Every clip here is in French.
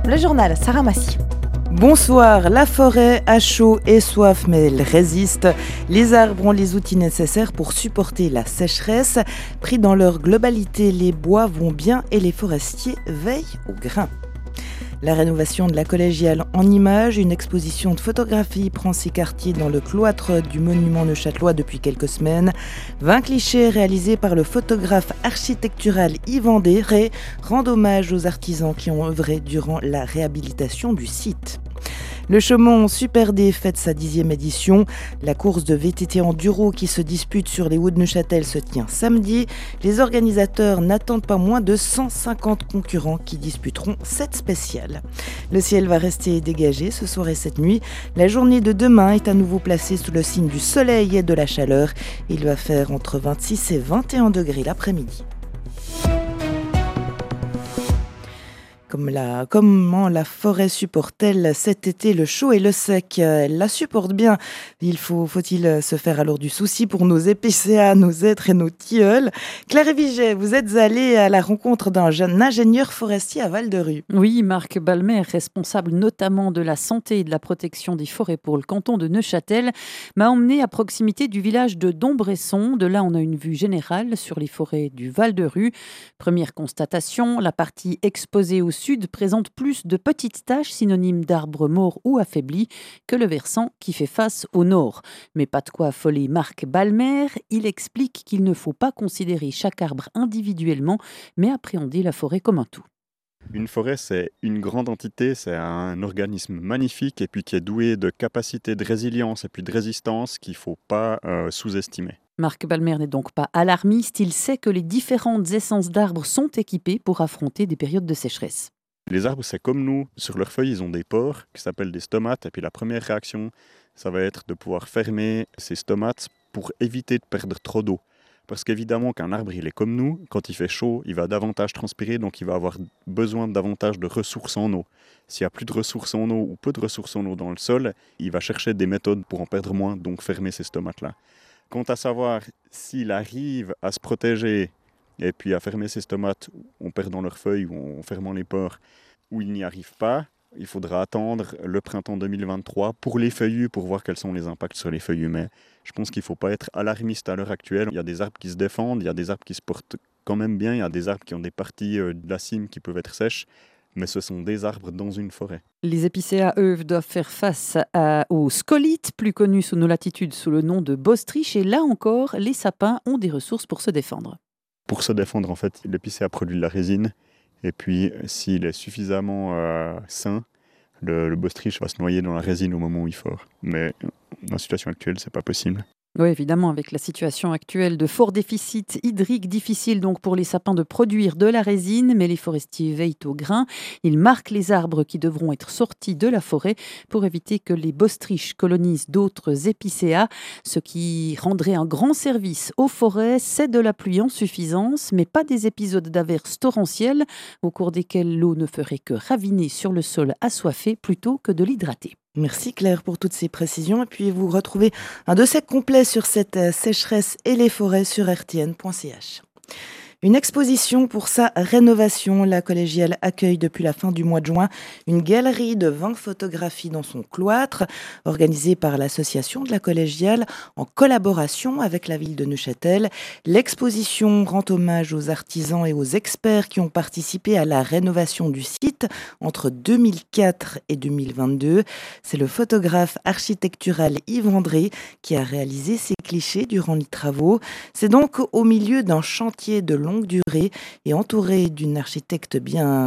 Le journal, Sarah Massy. Bonsoir, la forêt a chaud et soif mais elle résiste. Les arbres ont les outils nécessaires pour supporter la sécheresse. Pris dans leur globalité, les bois vont bien et les forestiers veillent au grain. La rénovation de la collégiale en images, une exposition de photographie prend ses quartiers dans le cloître du monument neuchâtelois depuis quelques semaines. 20 clichés réalisés par le photographe architectural Yvan Desré rendent hommage aux artisans qui ont œuvré durant la réhabilitation du site. Le Chaumont Super D fête sa 10e édition. La course de VTT enduro qui se dispute sur les hauts de Neuchâtel se tient samedi. Les organisateurs n'attendent pas moins de 150 concurrents qui disputeront cette spéciale. Le ciel va rester dégagé ce soir et cette nuit. La journée de demain est à nouveau placée sous le signe du soleil et de la chaleur. Il va faire entre 26 et 21 degrés l'après-midi. Comment la forêt supporte-t-elle cet été le chaud et le sec? Elle la supporte bien. Faut-il se faire alors du souci pour nos épicéas, nos êtres et nos tilleuls? Claire Viget, vous êtes allée à la rencontre d'un jeune ingénieur forestier à Val-de-Rue. Oui, Marc Balmer, responsable notamment de la santé et de la protection des forêts pour le canton de Neuchâtel, m'a emmené à proximité du village de Dombresson. De là, on a une vue générale sur les forêts du Val-de-Rue. Première constatation, la partie exposée au sud présente plus de petites taches synonymes d'arbres morts ou affaiblis que le versant qui fait face au nord. Mais pas de quoi affoler Marc Balmer. Il explique qu'il ne faut pas considérer chaque arbre individuellement, mais appréhender la forêt comme un tout. Une forêt, c'est une grande entité, c'est un organisme magnifique et puis qui est doué de capacités de résilience et puis de résistance qu'il ne faut pas sous-estimer. Marc Balmer n'est donc pas alarmiste, il sait que les différentes essences d'arbres sont équipées pour affronter des périodes de sécheresse. Les arbres, c'est comme nous, sur leurs feuilles, ils ont des pores qui s'appellent des stomates et puis la première réaction, ça va être de pouvoir fermer ces stomates pour éviter de perdre trop d'eau. Parce qu'évidemment qu'un arbre, il est comme nous, quand il fait chaud, il va davantage transpirer, donc il va avoir besoin de davantage de ressources en eau. S'il n'y a plus de ressources en eau ou peu de ressources en eau dans le sol, il va chercher des méthodes pour en perdre moins, donc fermer ces stomates-là. Quant à savoir s'il arrive à se protéger et puis à fermer ses stomates en perdant leurs feuilles ou en fermant les pores, ou il n'y arrive pas, il faudra attendre le printemps 2023 pour les feuillus, pour voir quels sont les impacts sur les feuillus. Mais je pense qu'il ne faut pas être alarmiste à l'heure actuelle. Il y a des arbres qui se défendent, il y a des arbres qui se portent quand même bien, il y a des arbres qui ont des parties de la cime qui peuvent être sèches, mais ce sont des arbres dans une forêt. Les épicéas, eux, doivent faire face aux scolites, plus connus sous nos latitudes sous le nom de bostriche. Et là encore, les sapins ont des ressources pour se défendre. Pour se défendre, en fait, l'épicéa produit de la résine. Et puis, s'il est suffisamment sain, le bostriche va se noyer dans la résine au moment où il fort. Mais dans la situation actuelle, c'est pas possible. Oui, évidemment, avec la situation actuelle de fort déficit hydrique, difficile donc pour les sapins de produire de la résine, mais les forestiers veillent au grain. Ils marquent les arbres qui devront être sortis de la forêt pour éviter que les bostriches colonisent d'autres épicéas. Ce qui rendrait un grand service aux forêts, c'est de la pluie en suffisance, mais pas des épisodes d'averses torrentielles au cours desquels l'eau ne ferait que raviner sur le sol assoiffé plutôt que de l'hydrater. Merci Claire pour toutes ces précisions. Et puis vous retrouvez un dossier complet sur cette sécheresse et les forêts sur rtn.ch. Une exposition pour sa rénovation. La collégiale accueille depuis la fin du mois de juin une galerie de 20 photographies dans son cloître, organisée par l'association de la collégiale en collaboration avec la ville de Neuchâtel. L'exposition rend hommage aux artisans et aux experts qui ont participé à la rénovation du site entre 2004 et 2022. C'est le photographe architectural Yves André qui a réalisé ces clichés durant les travaux. C'est donc au milieu d'un chantier de longue durée et entouré d'une architecture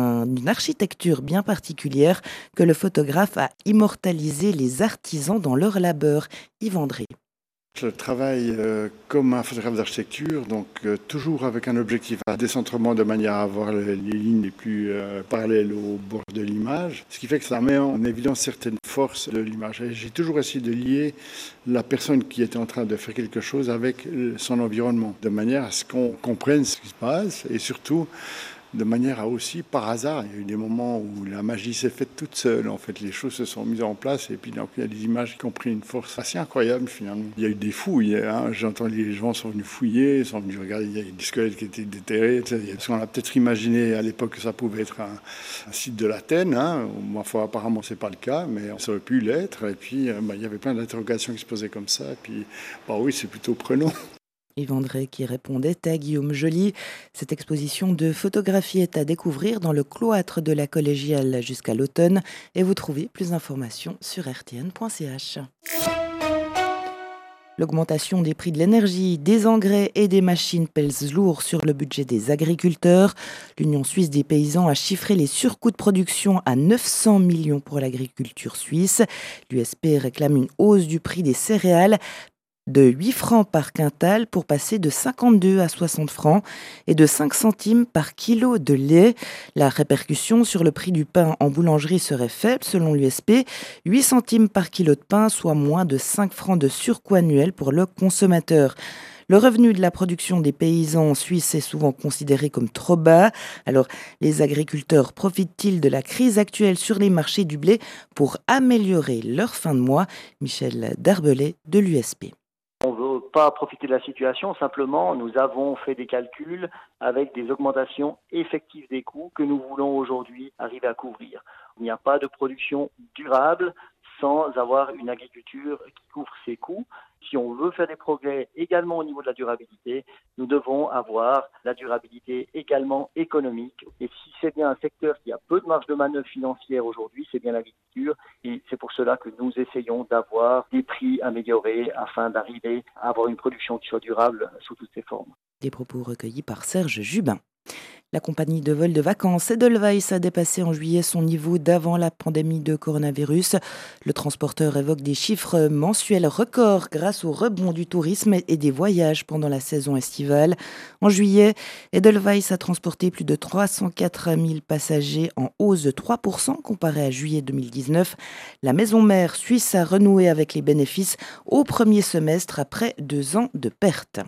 bien particulière que le photographe a immortalisé les artisans dans leur labeur. Yves André. Je travaille comme un photographe d'architecture, donc toujours avec un objectif à décentrement de manière à avoir les lignes les plus parallèles au bord de l'image. Ce qui fait que ça met en évidence certaines forces de l'image. Et j'ai toujours essayé de lier la personne qui était en train de faire quelque chose avec son environnement, de manière à ce qu'on comprenne ce qui se passe et surtout de manière à aussi, par hasard, il y a eu des moments où la magie s'est faite toute seule. En fait, les choses se sont mises en place et puis donc il y a des images qui ont pris une force assez incroyable finalement. Il y a eu des fouilles, hein. J'entends les gens sont venus fouiller, sont venus regarder, il y a eu des squelettes qui étaient déterrés. Parce qu'on a peut-être imaginé à l'époque que ça pouvait être un site de l'Athènes, hein. Enfin, apparemment c'est pas le cas, mais ça aurait pu l'être. Et puis il y avait plein d'interrogations qui se posaient comme ça. Et puis oui, c'est plutôt prenant. Yves André qui répondait à Guillaume Joly. Cette exposition de photographie est à découvrir dans le cloître de la collégiale jusqu'à l'automne et vous trouvez plus d'informations sur rtn.ch. L'augmentation des prix de l'énergie, des engrais et des machines pèse lourd sur le budget des agriculteurs. L'Union suisse des paysans a chiffré les surcoûts de production à 900 millions pour l'agriculture suisse. L'USP réclame une hausse du prix des céréales de 8 francs par quintal pour passer de 52 à 60 francs et de 5 centimes par kilo de lait. La répercussion sur le prix du pain en boulangerie serait faible selon l'USP, 8 centimes par kilo de pain, soit moins de 5 francs de surcoût annuel pour le consommateur. Le revenu de la production des paysans suisses est souvent considéré comme trop bas. Alors, les agriculteurs profitent-ils de la crise actuelle sur les marchés du blé pour améliorer leur fin de mois ? Michel Darbelay de l'USP. On ne veut pas profiter de la situation, simplement nous avons fait des calculs avec des augmentations effectives des coûts que nous voulons aujourd'hui arriver à couvrir. Il n'y a pas de production durable sans avoir une agriculture qui couvre ses coûts. Si on veut faire des progrès également au niveau de la durabilité, nous devons avoir la durabilité également économique. Et si c'est bien un secteur qui a peu de marge de manœuvre financière aujourd'hui, c'est bien l'agriculture. Et c'est pour cela que nous essayons d'avoir des prix améliorés afin d'arriver à avoir une production qui soit durable sous toutes ses formes. Des propos recueillis par Serge Jubin. La compagnie de vol de vacances Edelweiss a dépassé en juillet son niveau d'avant la pandémie de coronavirus. Le transporteur évoque des chiffres mensuels records grâce au rebond du tourisme et des voyages pendant la saison estivale. En juillet, Edelweiss a transporté plus de 304 000 passagers en hausse de 3% comparé à juillet 2019. La maison mère suisse a renoué avec les bénéfices au premier semestre après 2 ans de pertes.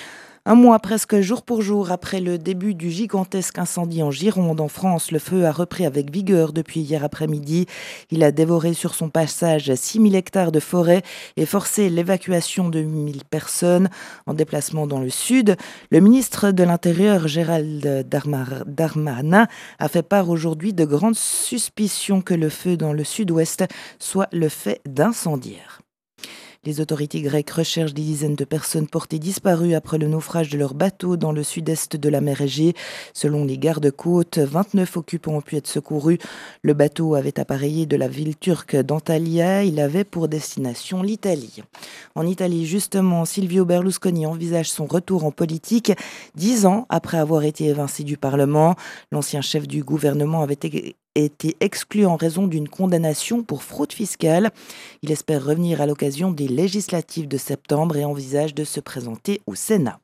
Un mois presque jour pour jour après le début du gigantesque incendie en Gironde, en France, le feu a repris avec vigueur depuis hier après-midi. Il a dévoré sur son passage 6 000 hectares de forêt et forcé l'évacuation de 8 000 personnes. En déplacement dans le sud, le ministre de l'Intérieur, Gérald Darmanin, a fait part aujourd'hui de grandes suspicions que le feu dans le sud-ouest soit le fait d'incendiaires. Les autorités grecques recherchent des dizaines de personnes portées disparues après le naufrage de leur bateau dans le sud-est de la mer Égée. Selon les gardes-côtes, 29 occupants ont pu être secourus. Le bateau avait appareillé de la ville turque d'Antalya. Il avait pour destination l'Italie. En Italie, justement, Silvio Berlusconi envisage son retour en politique 10 ans après avoir été évincé du Parlement. L'ancien chef du gouvernement avait été exclu en raison d'une condamnation pour fraude fiscale. Il espère revenir à l'occasion des législatives de septembre et envisage de se présenter au Sénat.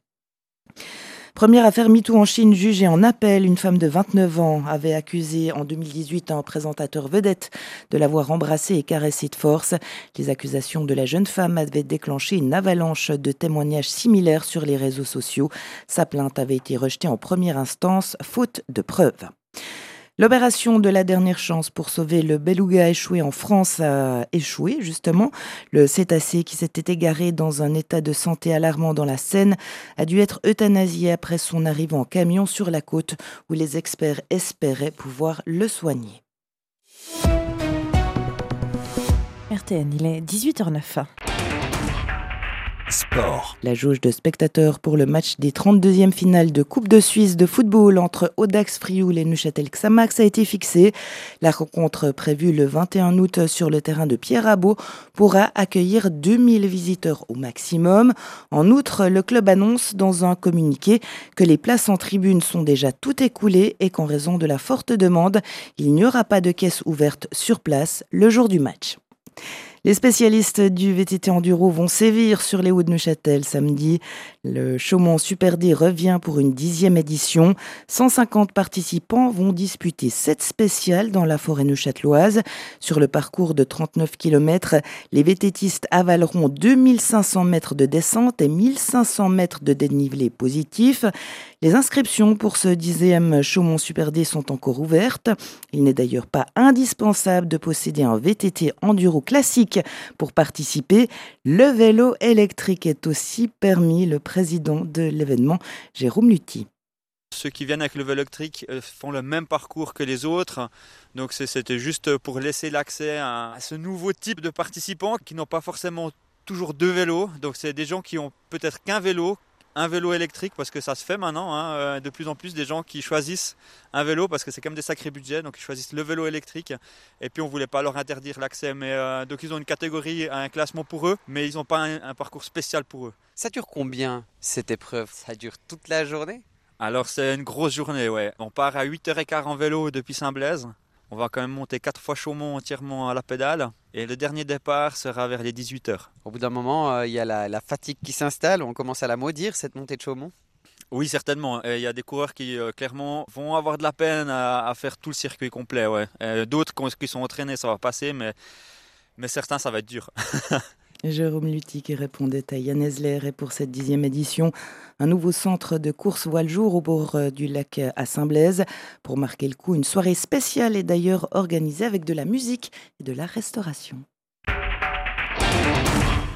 Première affaire MeToo en Chine jugée en appel. Une femme de 29 ans avait accusé en 2018 un présentateur vedette de l'avoir embrassé et caressé de force. Les accusations de la jeune femme avaient déclenché une avalanche de témoignages similaires sur les réseaux sociaux. Sa plainte avait été rejetée en première instance, faute de preuves. L'opération de la dernière chance pour sauver le beluga échoué en France a échoué, justement. Le cétacé qui s'était égaré dans un état de santé alarmant dans la Seine a dû être euthanasié après son arrivée en camion sur la côte où les experts espéraient pouvoir le soigner. RTN, il est 18h09. Sport. La jauge de spectateurs pour le match des 32e finales de Coupe de Suisse de football entre Audax Frioul et Neuchâtel Xamax a été fixée. La rencontre prévue le 21 août sur le terrain de Pierre Rabot pourra accueillir 2000 visiteurs au maximum. En outre, le club annonce dans un communiqué que les places en tribune sont déjà toutes écoulées et qu'en raison de la forte demande, il n'y aura pas de caisse ouverte sur place le jour du match. Les spécialistes du VTT Enduro vont sévir sur les Hauts de Neuchâtel samedi. Le Chaumont Super D revient pour une 10e édition. 150 participants vont disputer 7 spéciales dans la forêt neuchâteloise. Sur le parcours de 39 km, les VTTistes avaleront 2500 mètres de descente et 1500 mètres de dénivelé positif. Les inscriptions pour ce 10e Chaumont Super D sont encore ouvertes. Il n'est d'ailleurs pas indispensable de posséder un VTT enduro classique pour participer. Le vélo électrique est aussi permis. Le président de l'événement, Jérôme Lutti. Ceux qui viennent avec le vélo électrique font le même parcours que les autres. Donc c'était juste pour laisser l'accès à ce nouveau type de participants qui n'ont pas forcément toujours deux vélos. Donc c'est des gens qui ont peut-être qu'un vélo, un vélo électrique, parce que ça se fait maintenant. De plus en plus des gens qui choisissent un vélo parce que c'est quand même des sacrés budgets. Donc ils choisissent le vélo électrique. Et puis on ne voulait pas leur interdire l'accès. Donc ils ont une catégorie, un classement pour eux, mais ils n'ont pas un parcours spécial pour eux. Ça dure combien cette épreuve? Ça dure toute la journée? Alors c'est une grosse journée, ouais. On part à 8h15 en vélo depuis Saint-Blaise. On va quand même monter 4 fois Chaumont entièrement à la pédale. Et le dernier départ sera vers les 18h. Au bout d'un moment, il y a la fatigue qui s'installe. On commence à la maudire, cette montée de Chaumont. Oui, certainement. Il y a des coureurs qui, clairement, vont avoir de la peine à faire tout le circuit complet. Ouais. D'autres qui sont entraînés, ça va passer, mais certains, ça va être dur. Jérôme Lutti qui répondait à Yann Esler. Et pour cette 10e édition, un nouveau centre de course voit le jour au bord du lac à Saint-Blaise. Pour marquer le coup, une soirée spéciale est d'ailleurs organisée avec de la musique et de la restauration.